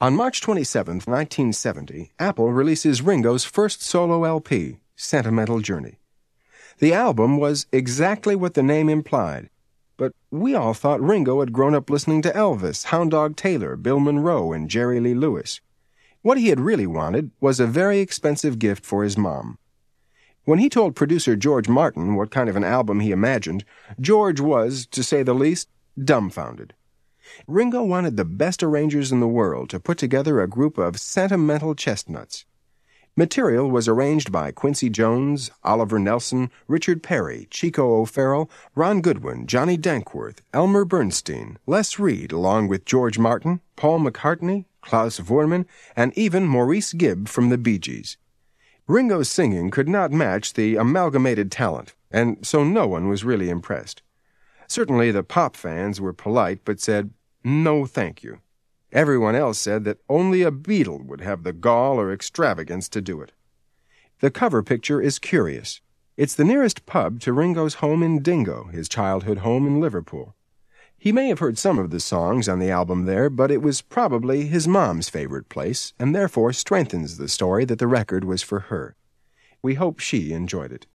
On March 27, 1970, Apple releases Ringo's first solo LP, Sentimental Journey. The album was exactly what the name implied, but we all thought Ringo had grown up listening to Elvis, Hound Dog Taylor, Bill Monroe, and Jerry Lee Lewis. What he had really wanted was a very expensive gift for his mom. When he told producer George Martin what kind of an album he imagined, George was, to say the least, dumbfounded. Ringo wanted the best arrangers in the world to put together a group of sentimental chestnuts. Material was arranged by Quincy Jones, Oliver Nelson, Richard Perry, Chico O'Farrell, Ron Goodwin, Johnny Dankworth, Elmer Bernstein, Les Reed, along with George Martin, Paul McCartney, Klaus Voormann, and even Maurice Gibb from the Bee Gees. Ringo's singing could not match the amalgamated talent, and so no one was really impressed. Certainly the pop fans were polite but said, "No, thank you." Everyone else said that only a Beatle would have the gall or extravagance to do it. The cover picture is curious. It's the nearest pub to Ringo's home in Dingo, his childhood home in Liverpool. He may have heard some of the songs on the album there, but it was probably his mom's favorite place, and therefore strengthens the story that the record was for her. We hope she enjoyed it.